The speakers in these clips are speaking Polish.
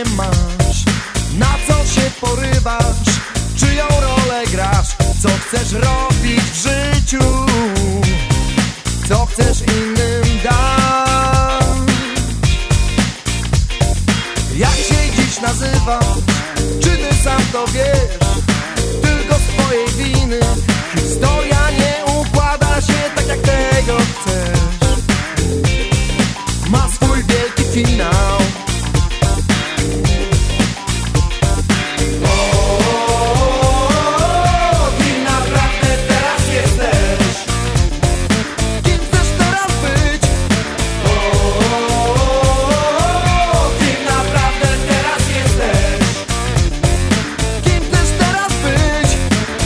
masz? Na co się porywasz? Czyją rolę grasz? Co chcesz robić w życiu? Co chcesz innym dać? Jak się dziś nazywasz? Czy ty sam to wiesz? Tylko z twojej winy historia nie układa się tak, jak tego chcesz. Ma swój wielki finał. Kim naprawdę teraz jesteś? Kim chcesz teraz być? Kim naprawdę teraz jesteś? Kim chcesz teraz być?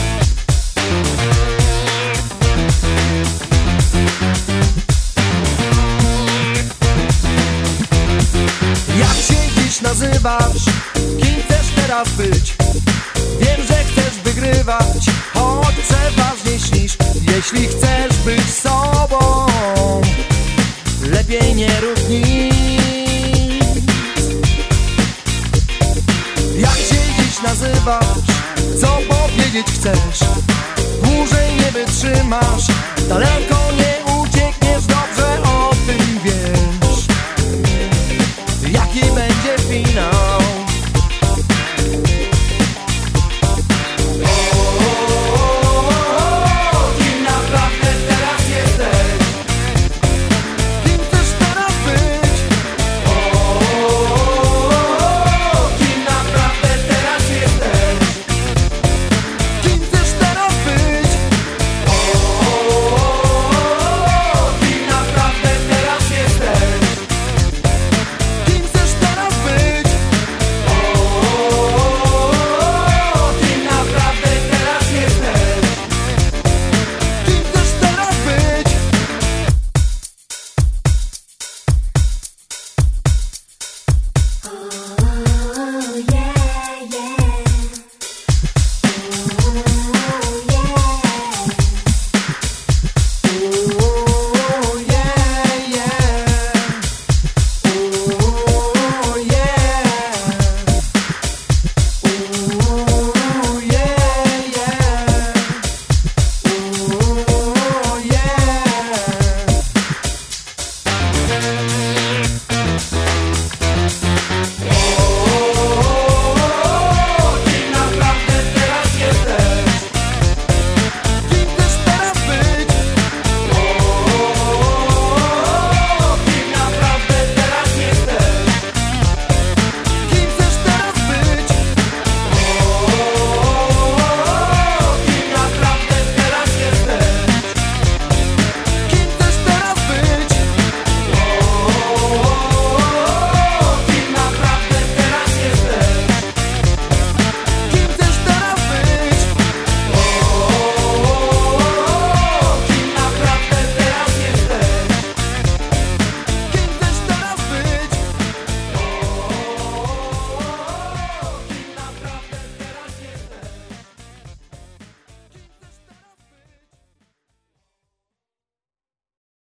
Jak się dziś nazywasz? Kim chcesz teraz być? Wiem, że chcesz wygrywać, choć przeważnie śnisz. Jeśli chcesz być sobą, lepiej nie rób nic. Jak się dziś nazywasz? Co powiedzieć chcesz? Dłużej nie wytrzymasz, daleko nie